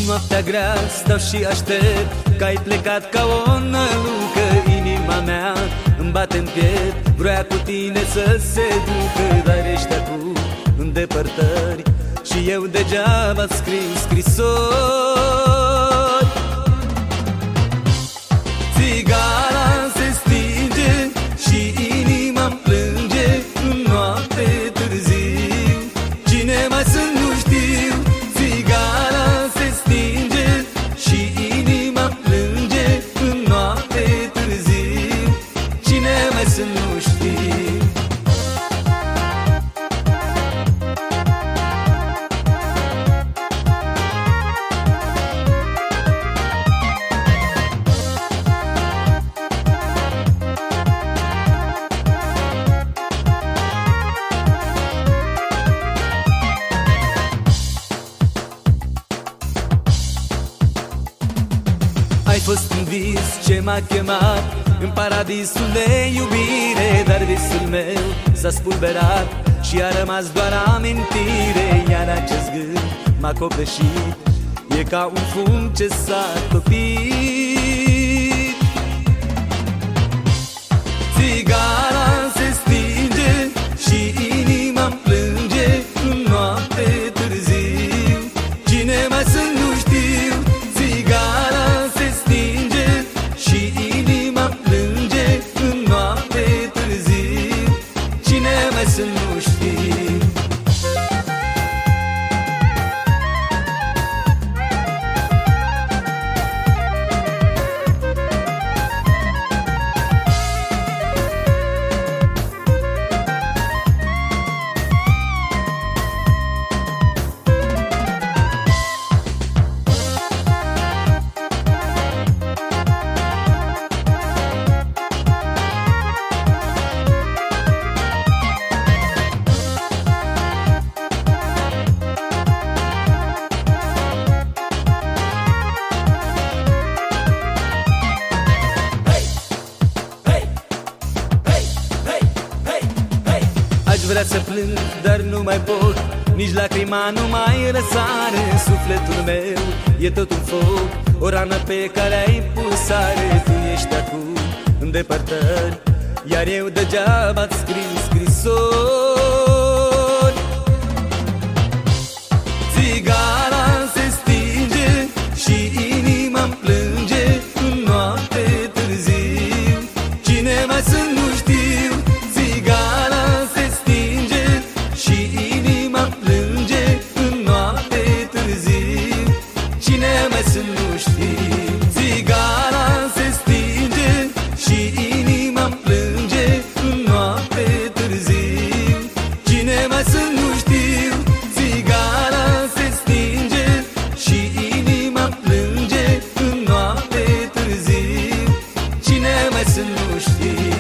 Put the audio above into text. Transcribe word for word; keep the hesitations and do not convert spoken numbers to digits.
Noaptea grea stau și aștept că ai plecat ca o nălucă. Inima mea îmi bate-n piept, vroia cu tine să se ducă. Dar ești acum în depărtări și eu degeaba-ți scris scrisori. Țigara se stinge și inima-mi plânge în noapte târziu. Cine mai sunt nu știu. Țigara se stinge și inima-mi plânge în noapte târziu. Cine mai sunt nu știu. Ai fost un vis ce m-a chemat în paradisul de iubire. Dar visul meu s-a spulberat și a rămas doar amintire. Iar acest gând m-a copleșit, e ca un fum ce s-a topit. Țigara se stinge și inima-mi plânge în noapte târziu. Cine mai sunt nu știu. Țigara se stinge și inima-mi plânge în noapte târziu. Cine mai sunt nu știu. Aș vrea să plâng, dar nu mai pot, nici lacrima nu mai răsare. Sufletul meu e tot un foc, o rană pe care ai pus sare. Tu ești acum în depărtări, iar eu degeaba-ți scris scrisori. Țigara se stinge și inima-mi plânge în noapte târziu. Cine mai sunt nu știu. Țigara se stinge și inima-mi plânge în noapte târziu. Cine mai sunt nu știu. Țigara se stinge și inima-mi plânge în noapte târziu. Cine mai sunt nu știu. Țigara se stinge și inima-mi plânge în noapte târziu. Cine mai sunt nu știu.